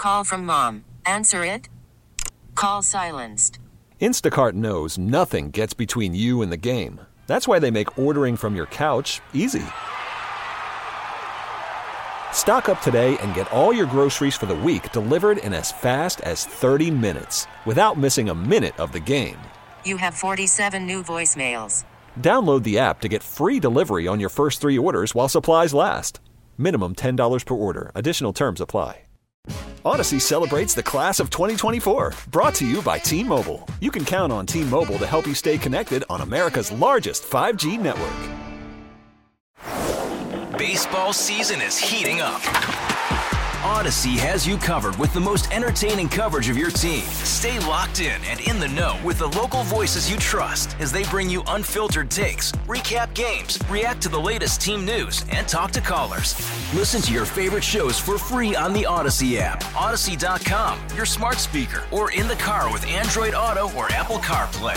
Call from mom. Answer it. Call silenced. Instacart knows nothing gets between you and the game. That's why they make ordering from your couch easy. Stock up today and get all your groceries for the week delivered in as fast as 30 minutes without missing a minute of the game. You have 47 new voicemails. Download the app to get free delivery on your first 3 orders while supplies last. Minimum $10 per order. Additional terms apply. Odyssey celebrates the class of 2024. Brought to you by T-Mobile. You can count on T-Mobile to help you stay connected on America's largest 5G network. Baseball season is heating up. Odyssey has you covered with the most entertaining coverage of your team. Stay locked in and in the know with the local voices you trust as they bring you unfiltered takes, recap games, react to the latest team news, and talk to callers. Listen to your favorite shows for free on the Odyssey app, Odyssey.com, your smart speaker, or in the car with Android Auto or Apple CarPlay.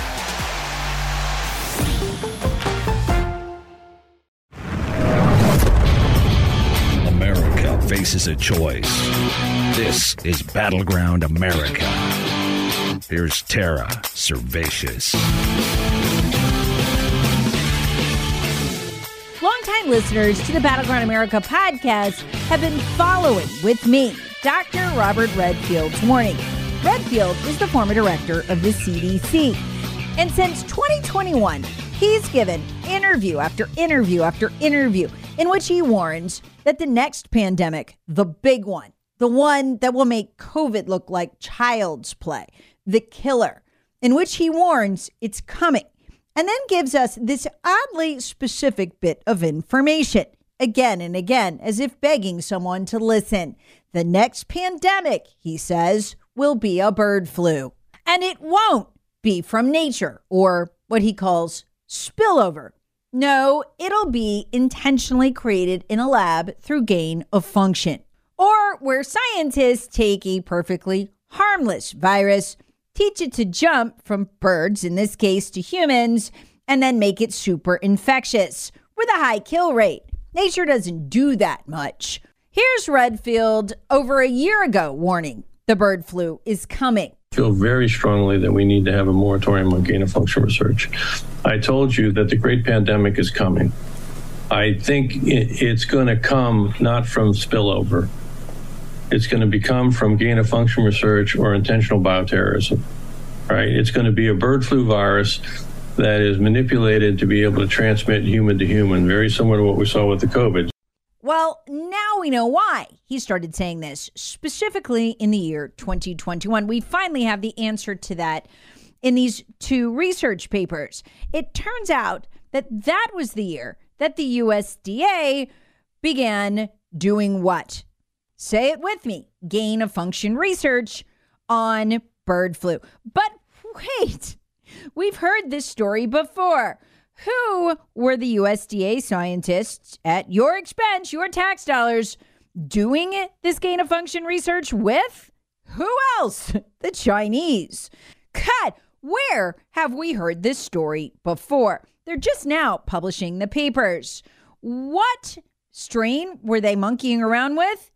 America faces a choice. This is Battleground America. Here's Tara Servatius. Longtime listeners to the Battleground America podcast have been following with me, Dr. Robert Redfield's warning. Redfield is the former director of the CDC. And since 2021, he's given interview after interview after interview in which he warns that the next pandemic, the big one, the one that will make COVID look like child's play, the killer, in which he warns it's coming, and then gives us this oddly specific bit of information again and again, as if begging someone to listen. The next pandemic, he says, will be a bird flu, and it won't be from nature or what he calls spillover. No, it'll be intentionally created in a lab through gain of function, or where scientists take a perfectly harmless virus, teach it to jump from birds, in this case to humans, and then make it super infectious with a high kill rate. Nature doesn't do that much. Here's Redfield over a year ago warning the bird flu is coming. I feel very strongly that we need to have a moratorium on gain-of-function research. I told you that the great pandemic is coming. I think it's going to come not from spillover. It's going to come from gain-of-function research or intentional bioterrorism, right? It's going to be a bird flu virus that is manipulated to be able to transmit human to human, very similar to what we saw with the COVID. Well, now we know why he started saying this, specifically in the year 2021. We finally have the answer to that in these 2 research papers. It turns out that that was the year that the USDA began doing what? Say it with me. Gain of function research on bird flu. But wait, we've heard this story before. Who were the USDA scientists at your expense, your tax dollars, doing this gain of function research with? Who else? The Chinese. God, where have we heard this story before? They're just now publishing the papers. What strain were they monkeying around with?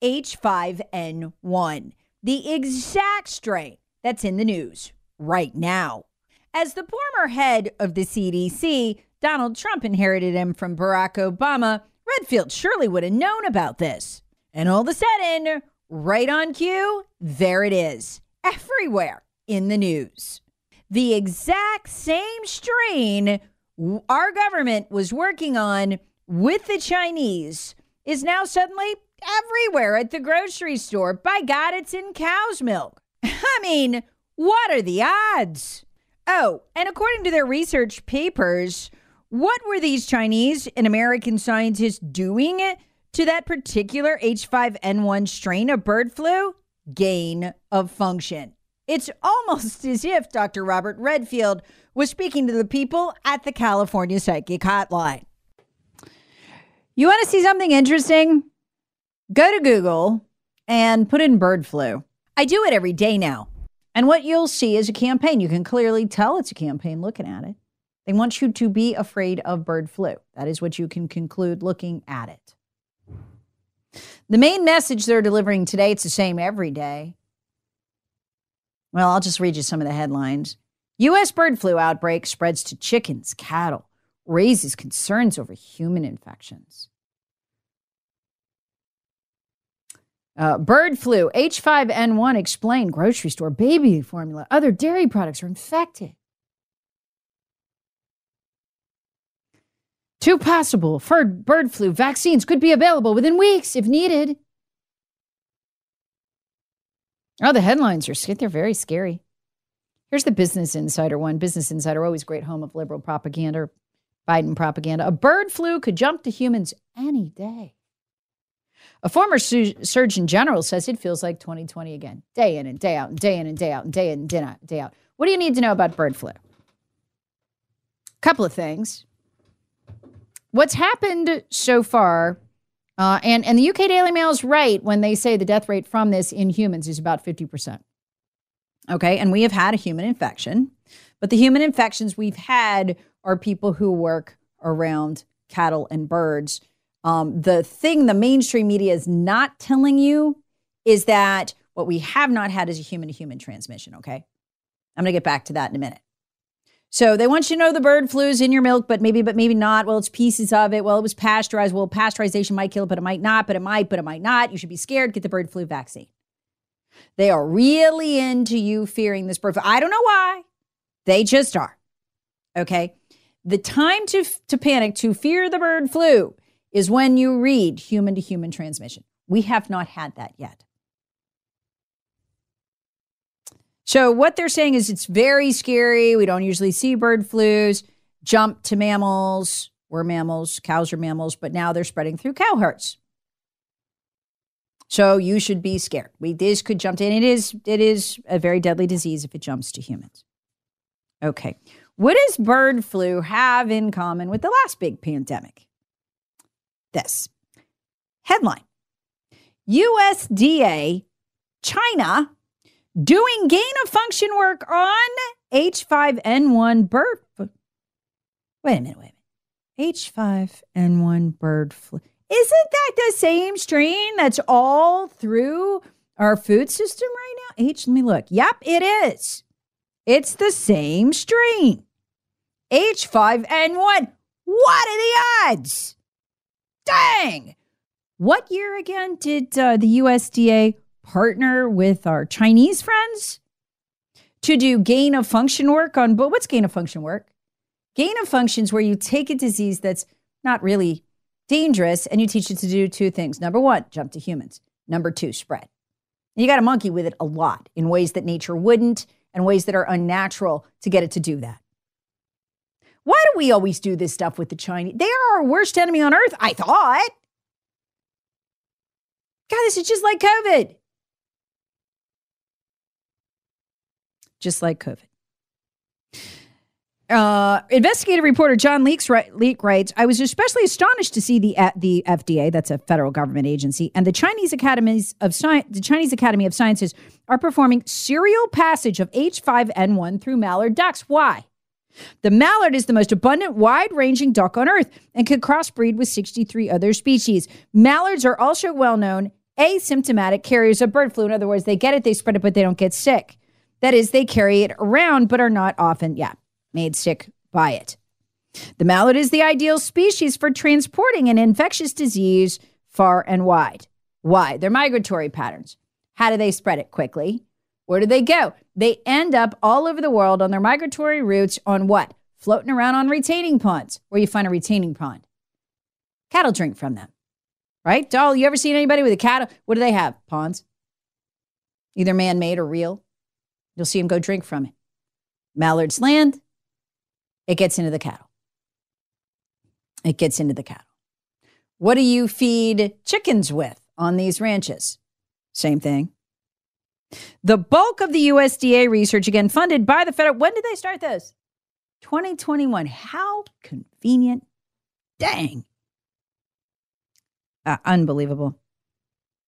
H5N1, the exact strain that's in the news right now. As the former head of the CDC, Donald Trump inherited him from Barack Obama. Redfield surely would have known about this. And all of a sudden, right on cue, there it is, everywhere in the news. The exact same strain our government was working on with the Chinese is now suddenly everywhere at the grocery store. By God, it's in cow's milk. I mean, what are the odds? Oh, and according to their research papers, what were these Chinese and American scientists doing to that particular H5N1 strain of bird flu? Gain of function. It's almost as if Dr. Robert Redfield was speaking to the people at the California Psychic Hotline. You want to see something interesting? Go to Google and put in bird flu. I do it every day now. And what you'll see is a campaign. You can clearly tell it's a campaign looking at it. They want you to be afraid of bird flu. That is what you can conclude looking at it. The main message they're delivering today, it's the same every day. Well, I'll just read you some of the headlines. U.S. bird flu outbreak spreads to chickens, cattle, raises concerns over human infections. Bird flu, H5N1 explained, grocery store, baby formula, other dairy products are infected. Two possible bird flu vaccines could be available within weeks if needed. Oh, the headlines they're very scary. Here's the Business Insider one. Business Insider, always great home of liberal propaganda, Biden propaganda. A bird flu could jump to humans any day. A former Surgeon General says it feels like 2020 again. Day in and day out, and day in and day out, and day in and day out. What do you need to know about bird flu? A couple of things. What's happened so far, and the UK Daily Mail is right when they say the death rate from this in humans is about 50%. Okay, and we have had a human infection, but the human infections we've had are people who work around cattle and birds. The thing the mainstream media is not telling you is that what we have not had is a human-to-human transmission, okay? I'm going to get back to that in a minute. So they want you to know the bird flu is in your milk, but maybe not. Well, it's pieces of it. Well, it was pasteurized. Well, pasteurization might kill it, but it might not, but it might not. You should be scared. Get the bird flu vaccine. They are really into you fearing this bird flu. I don't know why. They just are. Okay? The time to panic, to fear the bird flu, is when you read human-to-human transmission. We have not had that yet. So what they're saying is it's very scary. We don't usually see bird flus jump to mammals. We're mammals. Cows are mammals. But now they're spreading through cow herds. So you should be scared. This could jump to, and it is a very deadly disease if it jumps to humans. Okay. What does bird flu have in common with the last big pandemic? This. Headline. USDA, China, doing gain-of-function work on H5N1 bird flu. Wait a minute. H5N1 bird flu. Isn't that the same strain that's all through our food system right now? Let me look. Yep, it is. It's the same strain. H5N1. What are the odds? Dang. What year again did the USDA partner with our Chinese friends to do gain-of-function work on, but what's gain-of-function work? Gain-of-function is where you take a disease that's not really dangerous and you teach it to do two things. Number one, jump to humans. Number two, spread. And you got to monkey with it a lot in ways that nature wouldn't and ways that are unnatural to get it to do that. Why do we always do this stuff with the Chinese? They are our worst enemy on earth, I thought. God, this is just like COVID. Just like COVID. Investigative reporter John Leake writes, I was especially astonished to see the FDA, that's a federal government agency, and the Chinese Academy of Sciences are performing serial passage of H5N1 through mallard ducks. Why? The mallard is the most abundant, wide-ranging duck on Earth and could crossbreed with 63 other species. Mallards are also well-known asymptomatic carriers of bird flu. In other words, they get it, they spread it, but they don't get sick. That is, they carry it around, but are not often, made sick by it. The mallard is the ideal species for transporting an infectious disease far and wide. Why? Their migratory patterns. How do they spread it quickly? Where do they go? They end up all over the world on their migratory routes on what? Floating around on retaining ponds. Where you find a retaining pond? Cattle drink from them, right? Doll, you ever seen anybody with a cattle? What do they have? Ponds. Either man-made or real. You'll see them go drink from it. Mallards land. It gets into the cattle. It gets into the cattle. What do you feed chickens with on these ranches? Same thing. The bulk of the USDA research, again, funded by the federal. When did they start this? 2021. How convenient. Dang. Unbelievable.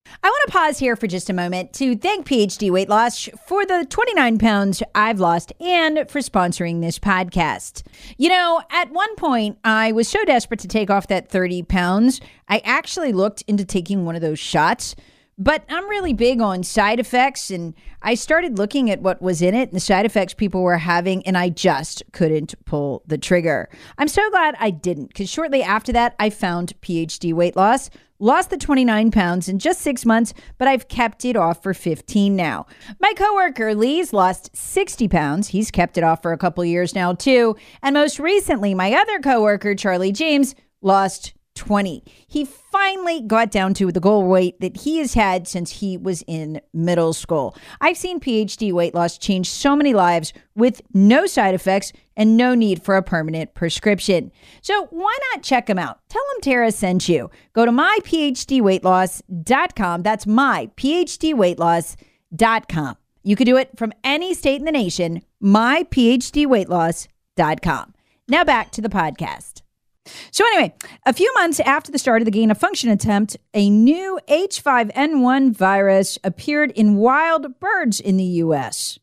I want to pause here for just a moment to thank PhD Weight Loss for the 29 pounds I've lost and for sponsoring this podcast. You know, at one point, I was so desperate to take off that 30 pounds, I actually looked into taking one of those shots. But I'm really big on side effects, and I started looking at what was in it and the side effects people were having, and I just couldn't pull the trigger. I'm so glad I didn't, because shortly after that, I found PhD Weight Loss, lost the 29 pounds in just 6 months, but I've kept it off for 15 now. My coworker, Lee's lost 60 pounds. He's kept it off for a couple years now, too. And most recently, my other coworker, Charlie James, lost 20. He finally got down to the goal weight that he has had since he was in middle school. I've seen PhD Weight Loss change so many lives with no side effects and no need for a permanent prescription. So why not check him out? Tell him Tara sent you. Go to myphdweightloss.com. That's myphdweightloss.com. You can do it from any state in the nation, myphdweightloss.com. Now back to the podcast. So anyway, a few months after the start of the gain-of-function attempt, a new H5N1 virus appeared in wild birds in the U.S.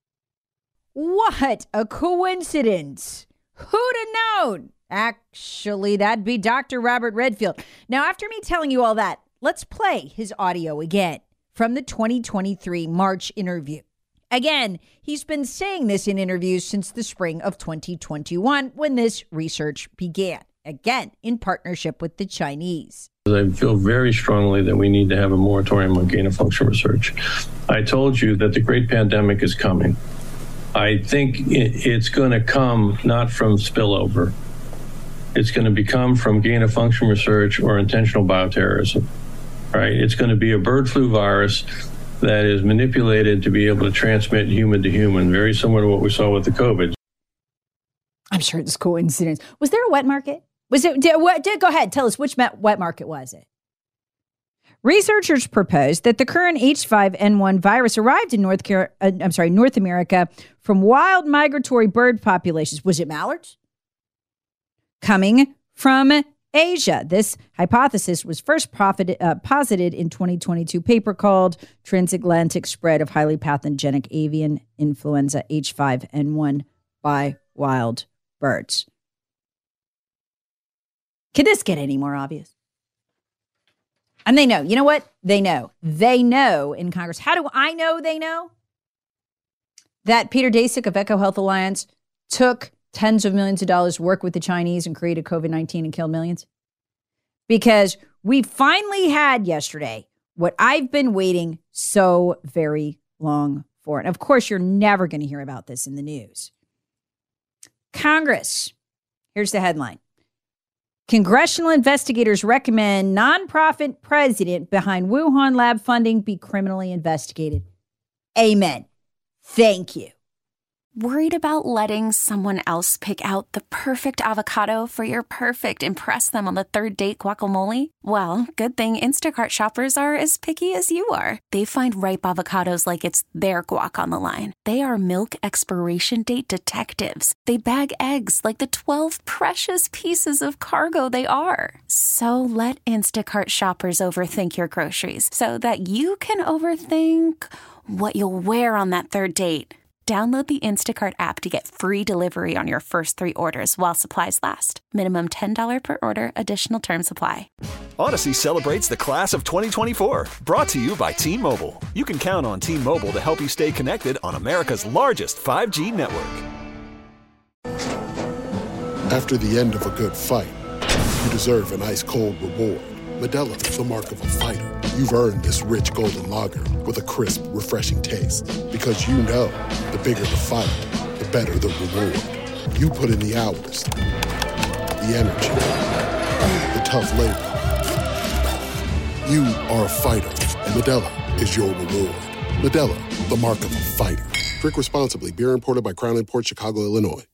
What a coincidence. Who'd have known? Actually, that'd be Dr. Robert Redfield. Now, after me telling you all that, let's play his audio again from the 2023 March interview. Again, he's been saying this in interviews since the spring of 2021 when this research began. Again, in partnership with the Chinese. I feel very strongly that we need to have a moratorium on gain-of-function research. I told you that the great pandemic is coming. I think it's going to come not from spillover. It's going to become from gain-of-function research or intentional bioterrorism, right? It's going to be a bird flu virus that is manipulated to be able to transmit human to human, very similar to what we saw with the COVID. I'm sure it's coincidence. Was there a wet market? Was it? Go ahead. Tell us which wet market was it? Researchers proposed that the current H5N1 virus arrived in North America from wild migratory bird populations. Was it mallards? Coming from Asia. This hypothesis was first posited in 2022 paper called Transatlantic Spread of Highly Pathogenic Avian Influenza H5N1 by Wild Birds. Can this get any more obvious? And they know. You know what? They know. They know in Congress. How do I know they know? That Peter Daszak of EcoHealth Alliance took tens of millions of dollars to work with the Chinese and created COVID-19 and killed millions. Because we finally had yesterday what I've been waiting so very long for. And of course, you're never going to hear about this in the news. Congress. Here's the headline. Congressional investigators recommend nonprofit president behind Wuhan lab funding be criminally investigated. Amen. Thank you. Worried about letting someone else pick out the perfect avocado for your perfect impress them on the third date guacamole? Well, good thing Instacart shoppers are as picky as you are. They find ripe avocados like it's their guac on the line. They are milk expiration date detectives. They bag eggs like the 12 precious pieces of cargo they are. So let Instacart shoppers overthink your groceries so that you can overthink what you'll wear on that third date. Download the Instacart app to get free delivery on your first 3 orders while supplies last. Minimum $10 per order. Additional terms apply. Odyssey celebrates the class of 2024. Brought to you by T-Mobile. You can count on T-Mobile to help you stay connected on America's largest 5G network. After the end of a good fight, you deserve an ice-cold reward. Modelo is the mark of a fighter. You've earned this rich golden lager with a crisp, refreshing taste. Because you know, the bigger the fight, the better the reward. You put in the hours, the energy, the tough labor. You are a fighter, and Modelo is your reward. Modelo, the mark of a fighter. Drink responsibly. Beer imported by Crown Imports, Chicago, Illinois.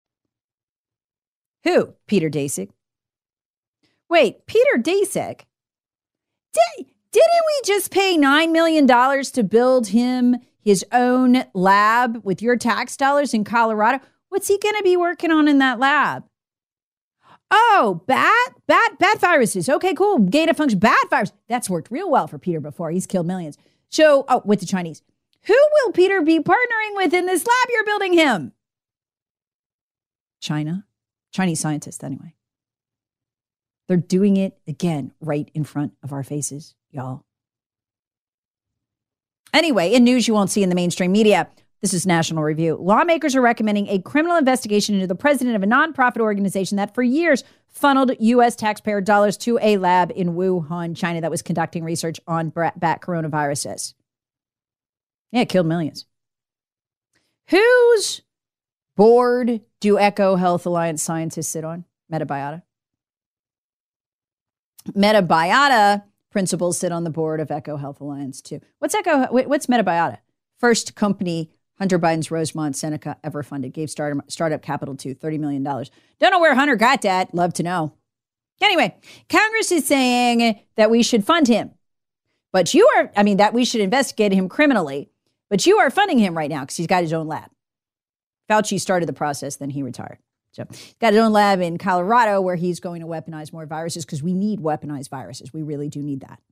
Who? Peter Daszak. Wait, Peter Daszak? Didn't we just pay $9 million to build him his own lab with your tax dollars in Colorado? What's he going to be working on in that lab? Oh, bat viruses. Okay, cool. Gain of function, bat virus. That's worked real well for Peter before. He's killed millions. So, with the Chinese. Who will Peter be partnering with in this lab you're building him? China. Chinese scientists, anyway. They're doing it again right in front of our faces, y'all. Anyway, in news you won't see in the mainstream media, this is National Review. Lawmakers are recommending a criminal investigation into the president of a nonprofit organization that for years funneled U.S. taxpayer dollars to a lab in Wuhan, China, that was conducting research on bat coronaviruses. Yeah, it killed millions. Whose board do Echo Health Alliance scientists sit on? Metabiota. Metabiota principals sit on the board of Echo Health Alliance, too. What's Metabiota? First company Hunter Biden's Rosemont Seneca ever funded. Gave startup capital to $30 million. Don't know where Hunter got that. Love to know. Anyway, Congress is saying that we should fund him. But that we should investigate him criminally. But you are funding him right now because he's got his own lab. Fauci started the process, then he retired. So he's got his own lab in Colorado where he's going to weaponize more viruses because we need weaponized viruses. We really do need that.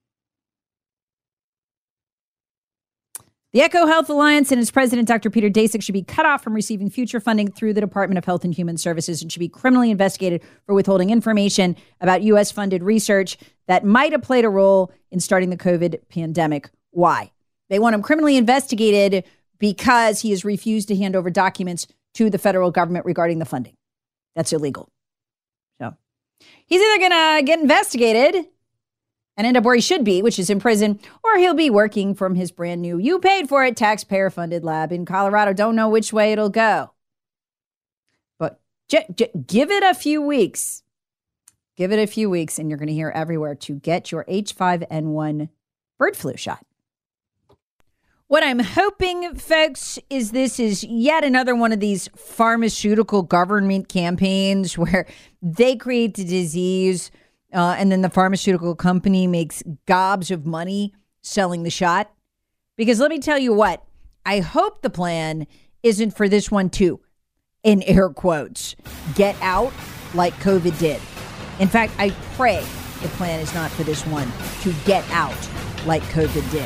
The Echo Health Alliance and its president, Dr. Peter Daszak, should be cut off from receiving future funding through the Department of Health and Human Services and should be criminally investigated for withholding information about U.S.-funded research that might have played a role in starting the COVID pandemic. Why? They want him criminally investigated because he has refused to hand over documents to the federal government regarding the funding. That's illegal. So he's either going to get investigated and end up where he should be, which is in prison, or he'll be working from his brand new, you paid for it, taxpayer-funded lab in Colorado. Don't know which way it'll go. But give it a few weeks. Give it a few weeks, and you're going to hear everywhere to get your H5N1 bird flu shot. What I'm hoping, folks, is this is yet another one of these pharmaceutical government campaigns where they create the disease and then the pharmaceutical company makes gobs of money selling the shot. Because let me tell you what, I hope the plan isn't for this one too, in air quotes, get out like COVID did. In fact, I pray the plan is not for this one to get out like COVID did.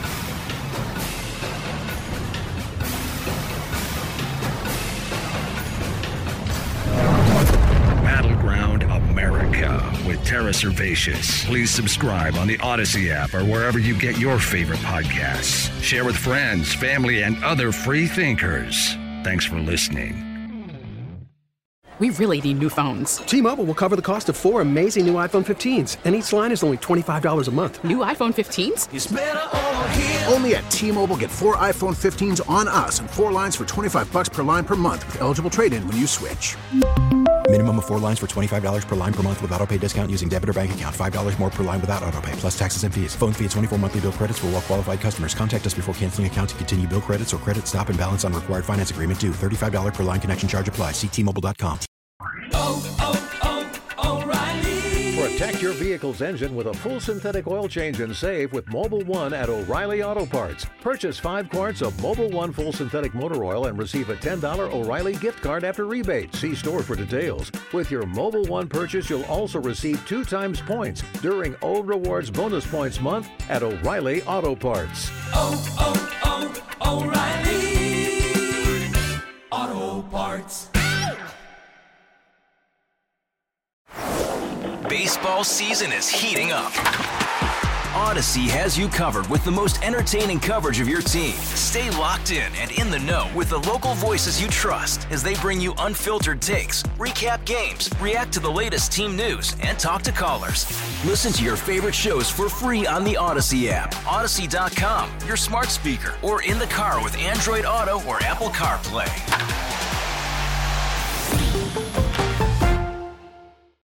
Battleground America with Tara Servatius. Please subscribe on the Odyssey app or wherever you get your favorite podcasts. Share with friends, family, and other free thinkers. Thanks for listening. We really need new phones. T-Mobile will cover the cost of 4 amazing new iPhone 15s, and each line is only $25 a month. New iPhone 15s? It's better over here. Only at T-Mobile, get 4 iPhone 15s on us and 4 lines for $25 per line per month with eligible trade-in when you switch. Minimum of 4 lines for $25 per line per month with autopay discount using debit or bank account. $5 more per line without autopay, plus taxes and fees. Phone fee at 24 monthly bill credits for well-qualified customers. Contact us before canceling account to continue bill credits or credit stop and balance on required finance agreement due. $35 per line connection charge applies. See T-Mobile.com. O'Reilly. Protect your vehicle's engine with a full synthetic oil change and save with Mobil 1 at O'Reilly Auto Parts. Purchase 5 quarts of Mobil 1 full synthetic motor oil and receive a $10 O'Reilly gift card after rebate. See store for details. With your Mobil 1 purchase, you'll also receive 2 times points during O Rewards Bonus Points Month at O'Reilly Auto Parts. O'Reilly Auto Parts. Baseball season is heating up. Odyssey has you covered with the most entertaining coverage of your team. Stay locked in and in the know with the local voices you trust as they bring you unfiltered takes, recap games, react to the latest team news, and talk to callers. Listen to your favorite shows for free on the Odyssey app, Odyssey.com, your smart speaker, or in the car with Android Auto or Apple CarPlay.